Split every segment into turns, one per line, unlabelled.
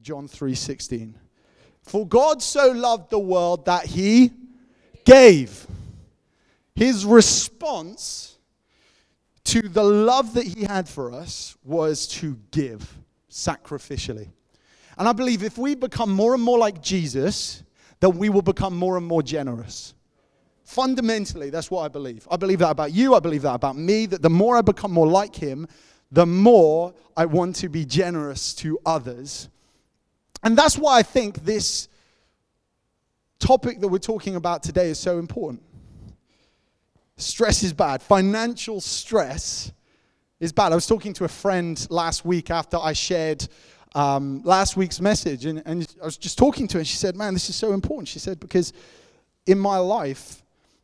John 3:16. For God so loved the world that he gave. His response to the love that he had for us was to give sacrificially. And I believe if we become more and more like Jesus, then we will become more and more generous. Fundamentally, that's what I believe. I believe that about you. I believe that about me, that the more I become more like him, the more I want to be generous to others. And that's why I think this topic that we're talking about today is so important. Stress is bad. Financial stress is bad. I was talking to a friend last week after I shared last week's message, and I was just talking to her, and she said, man, this is so important. She said, because in my life,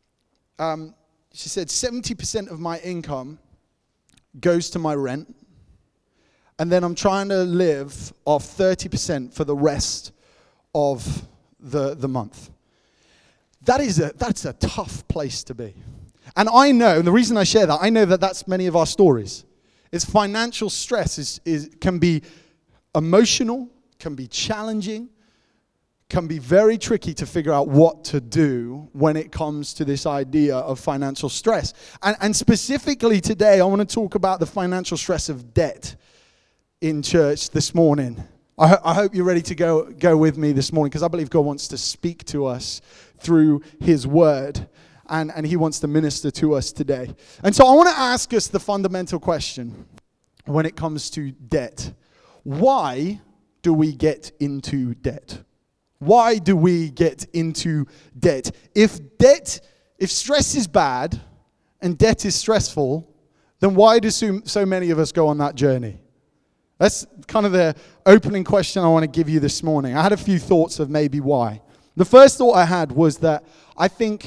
she said 70% of my income goes to my rent, and then I'm trying to live off 30% for the rest of the month. That's a tough place to be. And I know, and the reason I share that, I know that that's many of our stories. It's financial stress can be emotional, can be challenging, can be very tricky to figure out what to do when it comes to this idea of financial stress. And specifically today, I want to talk about the financial stress of debt in church this morning. I hope you're ready to go with me this morning, because I believe God wants to speak to us through his word, and he wants to minister to us today. And so I want to ask us the fundamental question when it comes to debt. Why do we get into debt? Why do we get into debt? If stress is bad and debt is stressful, then why do so many of us go on that journey? That's kind of the opening question I want to give you this morning. I had a few thoughts of maybe why. The first thought I had was that I think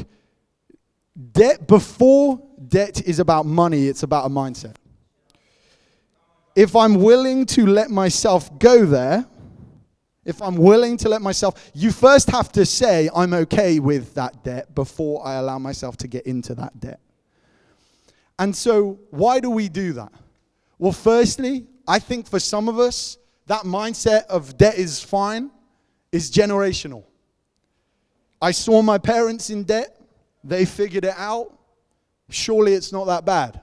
before debt is about money, it's about a mindset. If I'm willing to let myself go there, you first have to say, I'm okay with that debt before I allow myself to get into that debt. And so, why do we do that? Well, firstly, I think for some of us, that mindset of debt is fine is generational. I saw my parents in debt. They figured it out. Surely it's not that bad.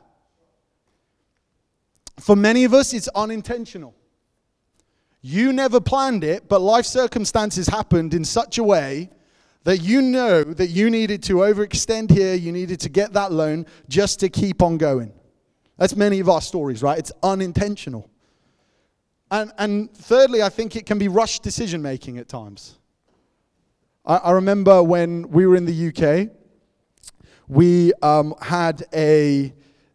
For many of us, it's unintentional. You never planned it, but life circumstances happened in such a way that you know that you needed to overextend here, you needed to get that loan just to keep on going. That's many of our stories, right? It's unintentional. And thirdly, I think it can be rushed decision making at times. I remember when we were in the UK, we had a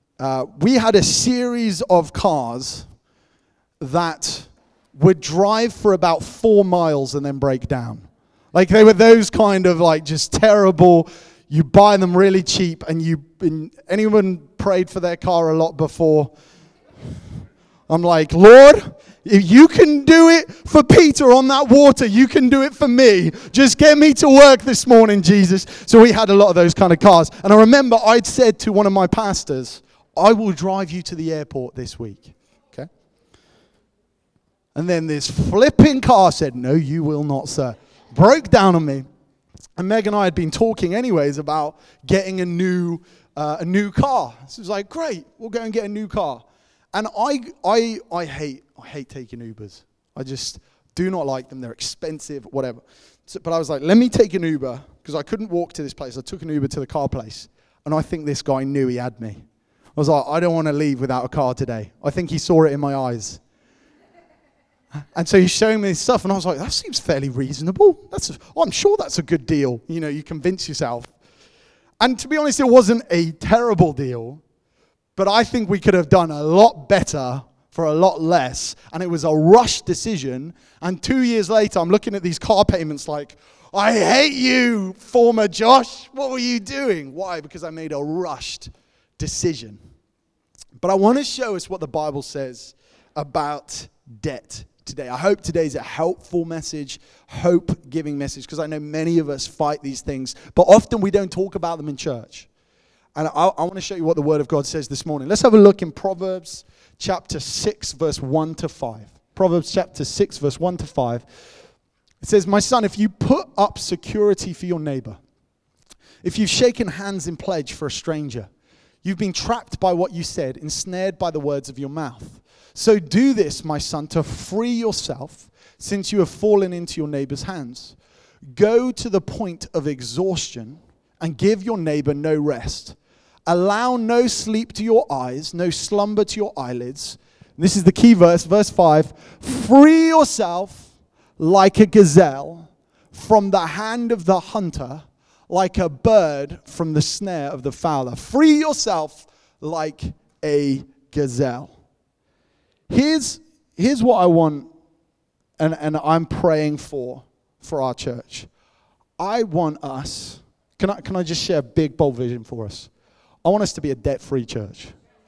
series of cars that would drive for about 4 miles and then break down. Like they were those kind of like just terrible. You buy them really cheap, and anyone prayed for their car a lot before? I'm like, Lord, if you can do it for Peter on that water, you can do it for me. Just get me to work this morning, Jesus. So we had a lot of those kind of cars. And I remember I'd said to one of my pastors, I will drive you to the airport this week. Okay? And then this flipping car said, no, you will not, sir. Broke down on me. And Meg and I had been talking anyways about getting a new car. So it was like, great, we'll go and get a new car. And I hate taking Ubers. I just do not like them. They're expensive, whatever. But I was like, let me take an Uber, because I couldn't walk to this place. I took an Uber to the car place, and I think this guy knew he had me. I was like, I don't want to leave without a car today. I think he saw it in my eyes. And so he's showing me this stuff, and I was like, that seems fairly reasonable. I'm sure that's a good deal. You know, you convince yourself. And to be honest, it wasn't a terrible deal, but I think we could have done a lot better for a lot less, and it was a rushed decision. And 2 years later, I'm looking at these car payments like, I hate you, former Josh. What were you doing? Why? Because I made a rushed decision. But I want to show us what the Bible says about debt today. I hope today's a helpful message, hope-giving message, because I know many of us fight these things, but often we don't talk about them in church. And I want to show you what the Word of God says this morning. Let's have a look in Proverbs chapter 6, verse 1 to 5. Proverbs chapter 6, verse 1 to 5. It says, "My son, if you put up security for your neighbor, if you've shaken hands in pledge for a stranger, you've been trapped by what you said, ensnared by the words of your mouth. So do this, my son, to free yourself, since you have fallen into your neighbor's hands. Go to the point of exhaustion and give your neighbor no rest. Allow no sleep to your eyes, no slumber to your eyelids." And this is the key verse, verse 5. "Free yourself like a gazelle from the hand of the hunter, like a bird from the snare of the fowler." Free yourself like a gazelle. Here's what I want, and I'm praying for our church. I want us, can I just share a big, bold vision for us? I want us to be a debt-free church.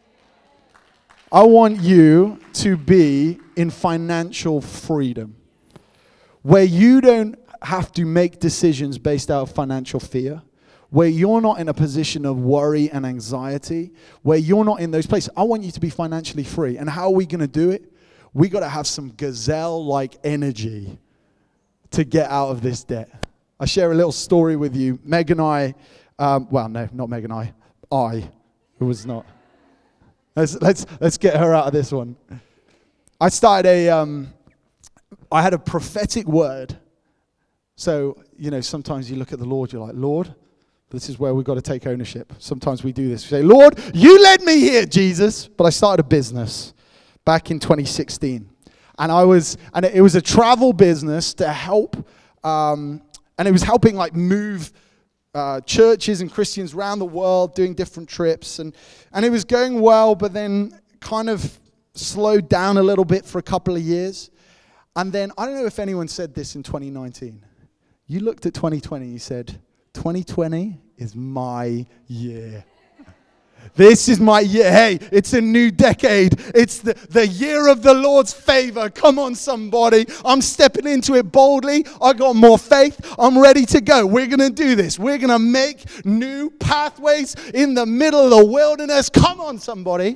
I want you to be in financial freedom, where you don't have to make decisions based out of financial fear, where you're not in a position of worry and anxiety, where you're not in those places. I want you to be financially free. And how are we going to do it? We got to have some gazelle-like energy to get out of this debt. I share a little story with you. Meg and I, well, no, not Meg and I, who was not. Let's get her out of this one. I had a prophetic word. So, sometimes you look at the Lord, you're like, Lord, this is where we've got to take ownership. Sometimes we do this. We say, Lord, you led me here, Jesus. But I started a business back in 2016. And it was a travel business to help, and it was helping move churches and Christians around the world, doing different trips. And it was going well, but then kind of slowed down a little bit for a couple of years. And then, I don't know if anyone said this in 2019. You looked at 2020, you said, 2020 is my year. This is my year. Hey, it's a new decade. It's the year of the Lord's favor. Come on, somebody. I'm stepping into it boldly. I got more faith. I'm ready to go. We're going to do this. We're going to make new pathways in the middle of the wilderness. Come on, somebody.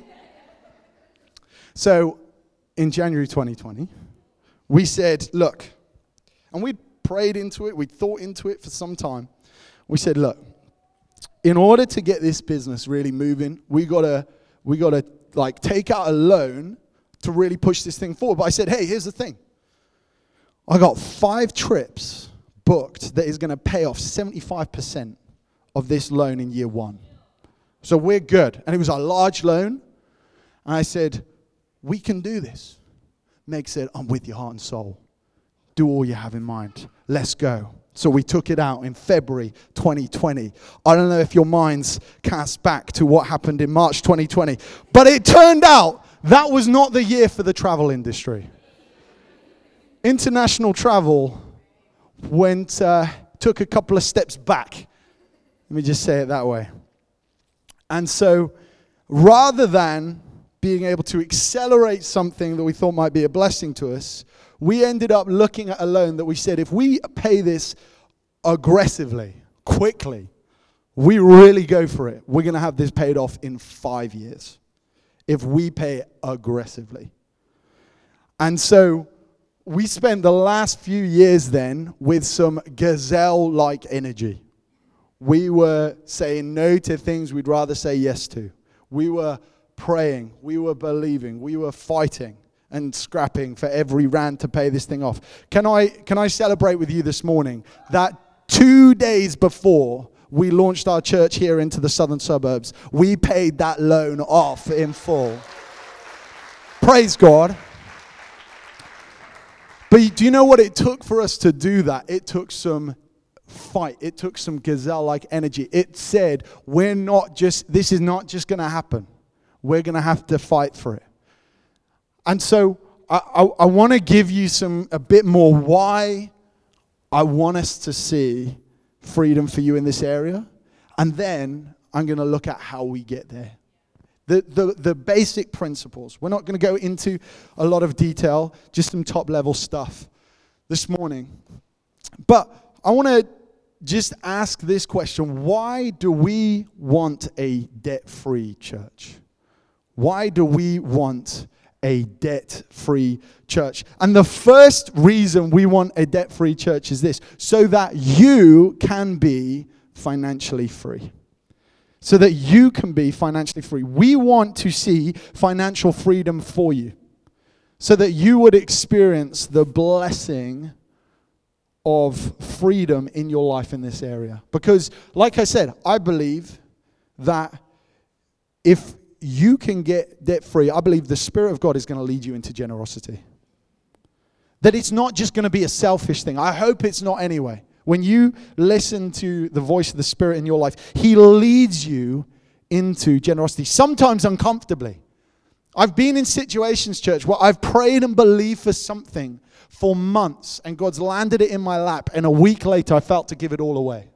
So, in January 2020, we said, look, and we prayed into it. We thought into it for some time. We said, look, in order to get this business really moving, we gotta take out a loan to really push this thing forward. But I said, hey, here's the thing. I got 5 trips booked that is going to pay off 75% of this loan in year 1. So we're good. And it was a large loan. And I said, we can do this. Meg said, I'm with your heart and soul. Do all you have in mind. Let's go. So we took it out in February 2020. I don't know if your minds cast back to what happened in March 2020. But it turned out that was not the year for the travel industry. International travel took a couple of steps back. Let me just say it that way. And so rather than being able to accelerate something that we thought might be a blessing to us, we ended up looking at a loan that we said, if we pay this aggressively, quickly, we really go for it, we're going to have this paid off in 5 years if we pay it aggressively. And so we spent the last few years then with some gazelle-like energy. We were saying no to things we'd rather say yes to. We were praying, we were believing, we were fighting and scrapping for every rand to pay this thing off. Can I celebrate with you this morning that 2 days before we launched our church here into the southern suburbs, we paid that loan off in full. Praise God. But do you know what it took for us to do that? It took some fight. It took some gazelle-like energy. It said, this is not just going to happen. We're going to have to fight for it. And so I want to give you a bit more why I want us to see freedom for you in this area. And then I'm going to look at how we get there. The basic principles. We're not going to go into a lot of detail, just some top-level stuff this morning. But I want to just ask this question. Why do we want a debt-free church? Why do we want a debt-free church. And the first reason we want a debt-free church is this, so that you can be financially free. So that you can be financially free. We want to see financial freedom for you, so that you would experience the blessing of freedom in your life in this area. Because, like I said, I believe that if you can get debt-free, I believe the Spirit of God is going to lead you into generosity. That it's not just going to be a selfish thing. I hope it's not anyway. When you listen to the voice of the Spirit in your life, He leads you into generosity, sometimes uncomfortably. I've been in situations, church, where I've prayed and believed for something for months, and God's landed it in my lap, and a week later I felt to give it all away.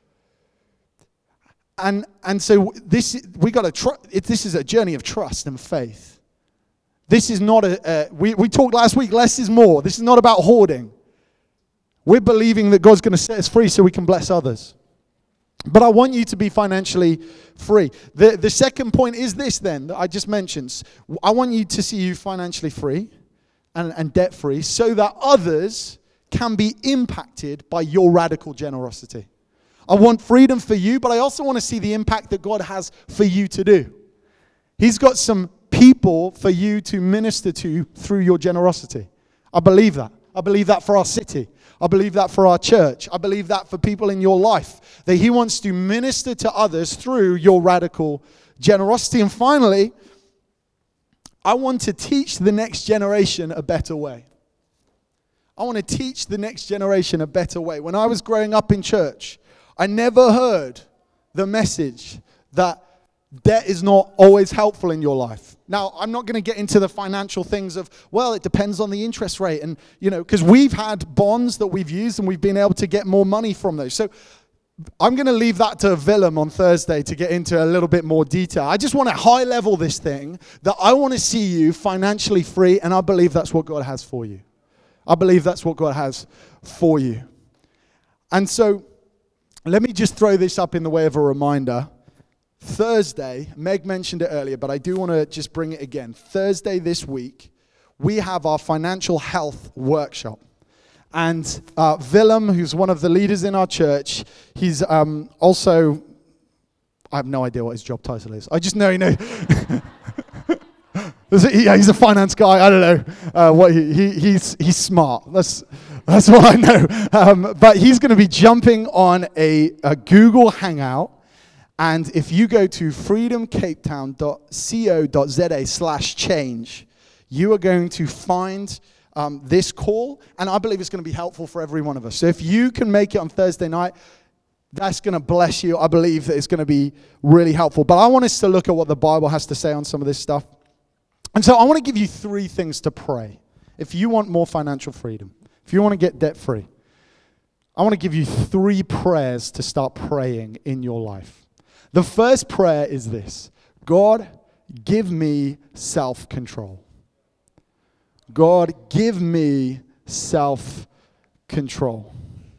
And so this is a journey of trust and faith. This is not we talked last week, less is more. This is not about hoarding. We're believing that God's going to set us free so we can bless others. But I want you to be financially free. The second point is this then, that I just mentioned. I want you to see you financially free and debt-free so that others can be impacted by your radical generosity. I want freedom for you, but I also want to see the impact that God has for you to do. He's got some people for you to minister to through your generosity. I believe that. I believe that for our city. I believe that for our church. I believe that for people in your life. That He wants to minister to others through your radical generosity. And finally, I want to teach the next generation a better way. I want to teach the next generation a better way. When I was growing up in church, I never heard the message that debt is not always helpful in your life. Now, I'm not going to get into the financial things of, well, it depends on the interest rate. And, because we've had bonds that we've used and we've been able to get more money from those. So I'm going to leave that to Willem on Thursday to get into a little bit more detail. I just want to high level this thing, that I want to see you financially free, and I believe that's what God has for you. I believe that's what God has for you. And so let me just throw this up in the way of a reminder. Thursday, Meg mentioned it earlier, but I do want to just bring it again. Thursday this week, we have our financial health workshop. And Willem, who's one of the leaders in our church, he's also, I have no idea what his job title is. I just know he knows. He's a finance guy. I don't know. He's smart. That's what I know. But he's going to be jumping on a Google Hangout. And if you go to freedomcapetown.co.za/change, you are going to find this call, and I believe it's going to be helpful for every one of us. So if you can make it on Thursday night, that's going to bless you. I believe that it's going to be really helpful. But I want us to look at what the Bible has to say on some of this stuff. And so I want to give you 3 things to pray. If you want more financial freedom, if you want to get debt-free, I want to give you 3 prayers to start praying in your life. The first prayer is this: God, give me self-control. God, give me self-control.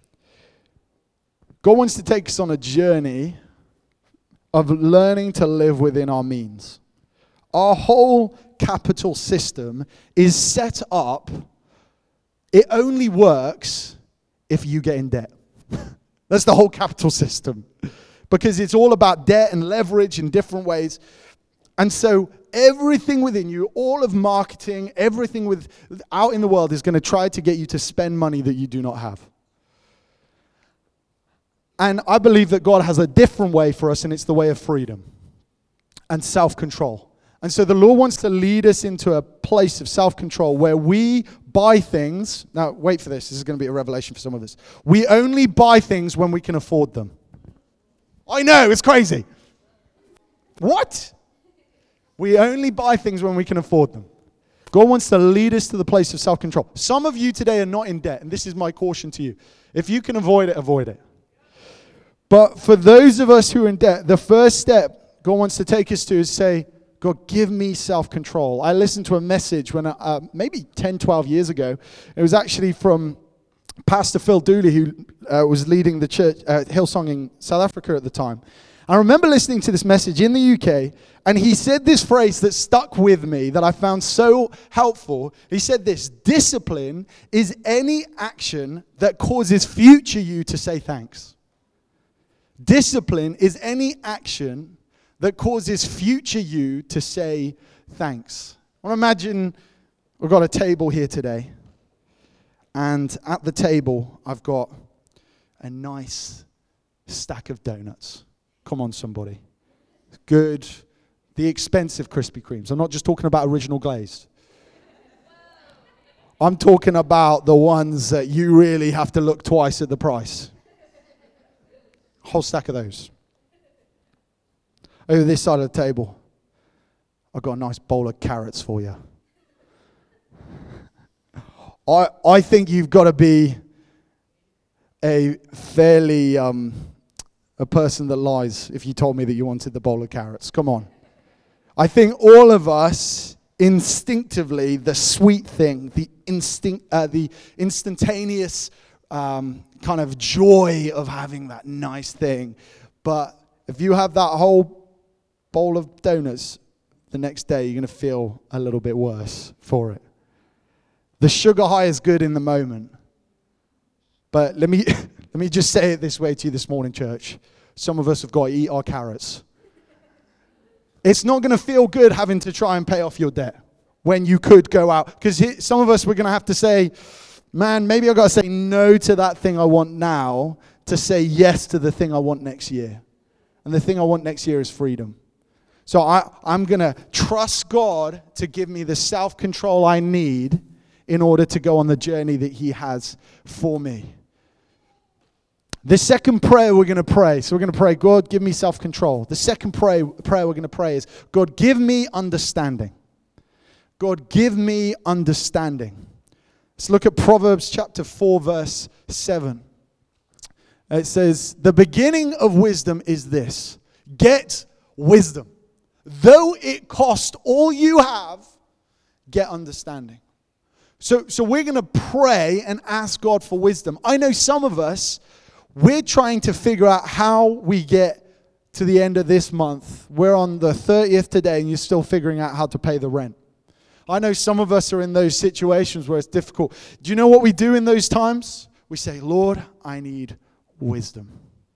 God wants to take us on a journey of learning to live within our means. Our whole capital system is set up, it only works if you get in debt. That's the whole capital system. Because it's all about debt and leverage in different ways. And so everything within you, all of marketing, everything out in the world is going to try to get you to spend money that you do not have. And I believe that God has a different way for us, and it's the way of freedom and self-control. And so the Lord wants to lead us into a place of self-control where we buy things. Now, wait for this. This is going to be a revelation for some of us. We only buy things when we can afford them. I know, it's crazy. What? We only buy things when we can afford them. God wants to lead us to the place of self-control. Some of you today are not in debt, and this is my caution to you. If you can avoid it, avoid it. But for those of us who are in debt, the first step God wants to take us to is say, God, give me self-control. I listened to a message when maybe 10, 12 years ago. It was actually from Pastor Phil Dooley, who was leading the church, Hillsong in South Africa at the time. I remember listening to this message in the UK, and he said this phrase that stuck with me that I found so helpful. He said this: discipline is any action that causes future you to say thanks. Discipline is any action that causes future you to say thanks. I want to imagine we've got a table here today, and at the table I've got a nice stack of donuts. Come on, somebody. Good. The expensive Krispy Kremes. I'm not just talking about original glazed. I'm talking about the ones that you really have to look twice at the price. Whole stack of those. Over this side of the table, I've got a nice bowl of carrots for you. I think you've got to be a fairly a person that lies if you told me that you wanted the bowl of carrots. Come on. I think all of us instinctively, the sweet thing, the instantaneous kind of joy of having that nice thing. But if you have that whole bowl of donuts, the next day you're going to feel a little bit worse for it. The sugar high is good in the moment. But let me just say it this way to you this morning, church. Some of us have got to eat our carrots. It's not going to feel good having to try and pay off your debt when you could go out. Because some of us, we're going to have to say, man, maybe I've got to say no to that thing I want now to say yes to the thing I want next year. And the thing I want next year is freedom. So I'm going to trust God to give me the self-control I need in order to go on the journey that He has for me. The second prayer we're going to pray, so we're going to pray, God, give me self-control. The second prayer we're going to pray is, God, give me understanding. God, give me understanding. Let's look at Proverbs chapter 4, verse 7. It says, the beginning of wisdom is this: get wisdom. Though it cost all you have, get understanding. So we're going to pray and ask God for wisdom. I know some of us, we're trying to figure out how we get to the end of this month. We're on the 30th today and you're still figuring out how to pay the rent. I know some of us are in those situations where it's difficult. Do you know what we do in those times? We say, Lord, I need wisdom.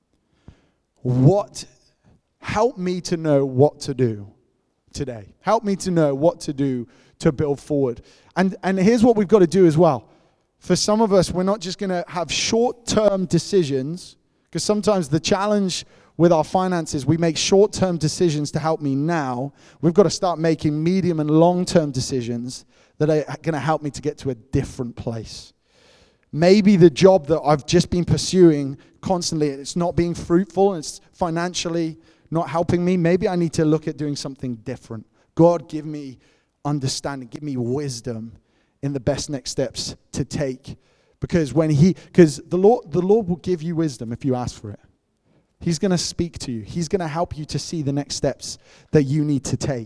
Help me to know what to do today. Help me to know what to do to build forward. And here's what we've got to do as well. For some of us, we're not just going to have short-term decisions, because sometimes the challenge with our finances, we make short-term decisions to help me now. We've got to start making medium and long-term decisions that are going to help me to get to a different place. Maybe the job that I've just been pursuing constantly, it's not being fruitful, and it's financially not helping me. Maybe I need to look at doing something different. God, give me understanding, give me wisdom in the best next steps to take. Because the Lord will give you wisdom if you ask for it. He's going to speak to you. He's going to help you to see the next steps that you need to take.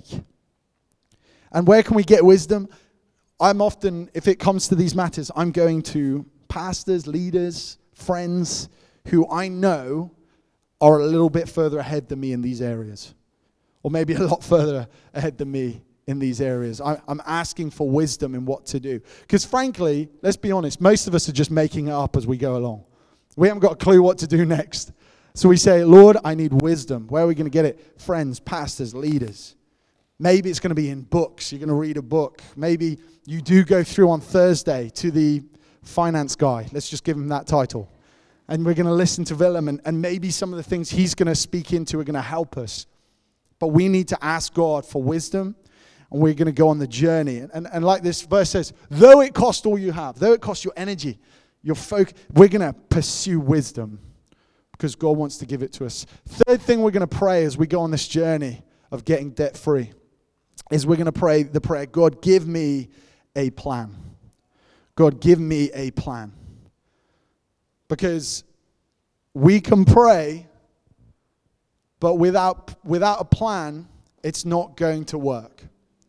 And where can we get wisdom? I'm often, if it comes to these matters, I'm going to pastors, leaders, friends who I know are a little bit further ahead than me in these areas. Or maybe a lot further ahead than me in these areas. I'm asking for wisdom in what to do. Because frankly, let's be honest, most of us are just making it up as we go along. We haven't got a clue what to do next. So we say, Lord, I need wisdom. Where are we going to get it? Friends, pastors, leaders. Maybe it's going to be in books. You're going to read a book. Maybe you do go through on Thursday to the finance guy. Let's just give him that title. And we're going to listen to Willem, and maybe some of the things he's going to speak into are going to help us. But we need to ask God for wisdom. And we're going to go on the journey. And like this verse says, though it cost all you have, though it cost your energy, your we're going to pursue wisdom because God wants to give it to us. Third thing we're going to pray as we go on this journey of getting debt free is we're going to pray the prayer, God, give me a plan. God, give me a plan. Because we can pray, but without a plan, it's not going to work.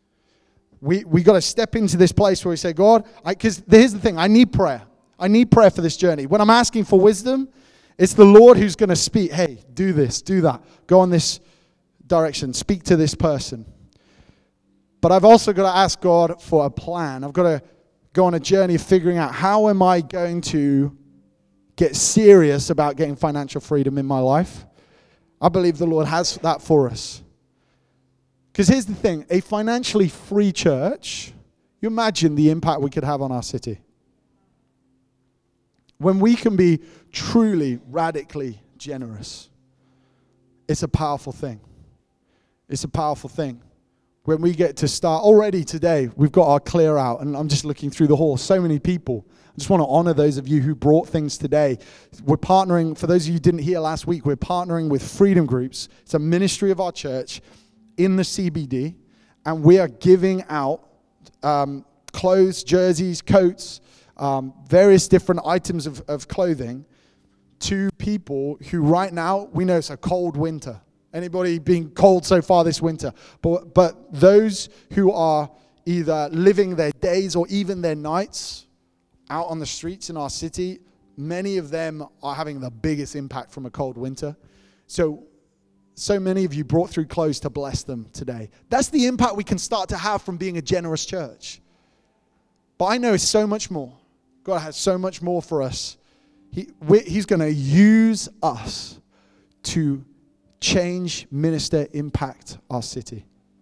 We got to step into this place where we say, God, because here's the thing, I need prayer. I need prayer for this journey. When I'm asking for wisdom, It's the Lord who's going to speak. Hey, do this, do that. Go on this direction. Speak to this person. But I've also got to ask God for a plan. I've got to go on a journey of figuring out how am I going to get serious about getting financial freedom in my life. I believe the Lord has that for us. Because here's the thing, a financially free church, you imagine the impact we could have on our city. When we can be truly, radically generous, it's a powerful thing. It's a powerful thing. When we get to start, already today, we've got our clear out, and I'm just looking through the hall, so many people. I just want to honor those of you who brought things today. We're partnering, for those of you who didn't hear last week, we're partnering with Freedom Groups. It's a ministry of our church in the CBD, and we are giving out clothes, jerseys, coats, various different items of clothing to people who right now, we know it's a cold winter. Anybody being cold so far this winter? But those who are either living their days or even their nights out on the streets in our city, many of them are having the biggest impact from a cold winter. So many of you brought through clothes to bless them today. That's the impact we can start to have from being a generous church. But I know it's so much more. God has so much more for us. He's going to use us to change, minister, impact our city.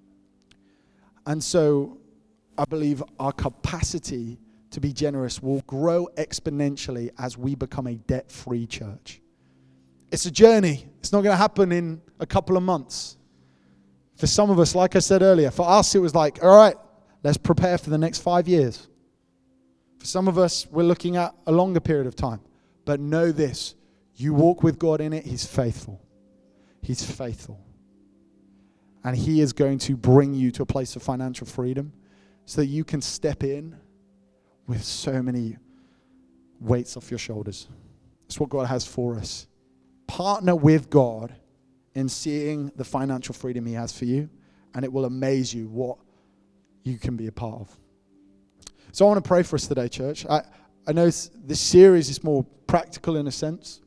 And so I believe our capacity to be generous will grow exponentially as we become a debt-free church. It's a journey. It's not going to happen in a couple of months. For some of us, like I said earlier, for us it was like, all right, let's prepare for the next 5 years. For some of us, we're looking at a longer period of time. But know this, you walk with God in it, He's faithful. He's faithful. And He is going to bring you to a place of financial freedom so that you can step in with so many weights off your shoulders. That's what God has for us. Partner with God in seeing the financial freedom He has for you, and it will amaze you what you can be a part of. So I want to pray for us today, church. I know this series is more practical in a sense,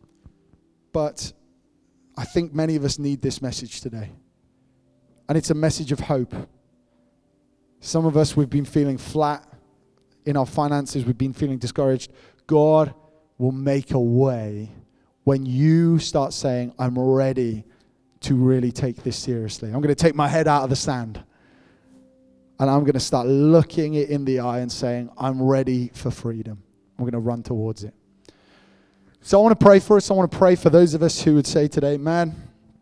but I think many of us need this message today. And it's a message of hope. Some of us, we've been feeling flat in our finances. We've been feeling discouraged. God will make a way when you start saying, I'm ready to really take this seriously. I'm going to take my head out of the sand. And I'm going to start looking it in the eye and saying, I'm ready for freedom. I'm going to run towards it. So I want to pray for us. I want to pray for those of us who would say today, man,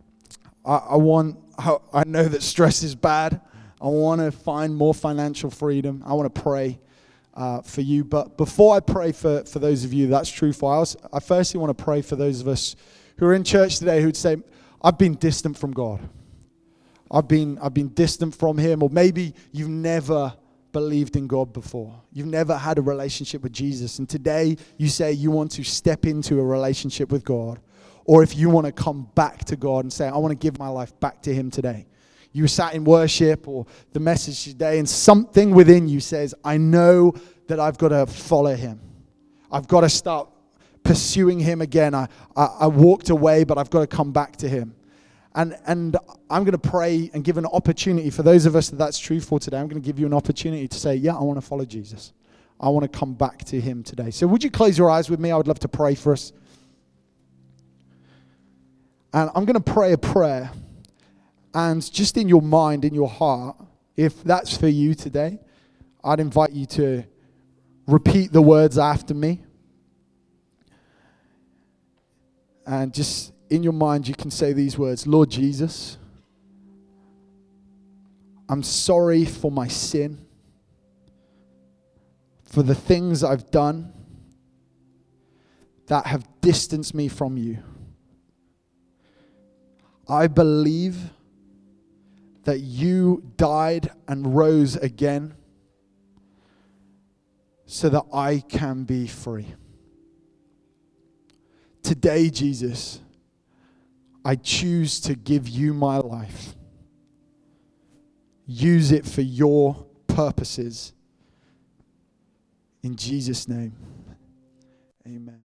I know that stress is bad. I want to find more financial freedom. I want to pray for you. But before I pray for those of you that's true for, I firstly want to pray for those of us who are in church today who'd say, I've been distant from God. I've been distant from Him, or maybe you've never believed in God before. You've never had a relationship with Jesus, and today you say you want to step into a relationship with God, or if you want to come back to God and say, I want to give my life back to Him today. You sat in worship or the message today, and something within you says, I know that I've got to follow Him. I've got to start pursuing Him again. I walked away, but I've got to come back to Him. And I'm going to pray and give an opportunity for those of us that's true for today. I'm going to give you an opportunity to say, yeah, I want to follow Jesus. I want to come back to Him today. So would you close your eyes with me? I would love to pray for us. And I'm going to pray a prayer. And just in your mind, in your heart, if that's for you today, I'd invite you to repeat the words after me. And just in your mind, you can say these words, Lord Jesus, I'm sorry for my sin, for the things I've done that have distanced me from you. I believe that you died and rose again so that I can be free. Today, Jesus, I choose to give you my life. Use it for your purposes. In Jesus' name, amen.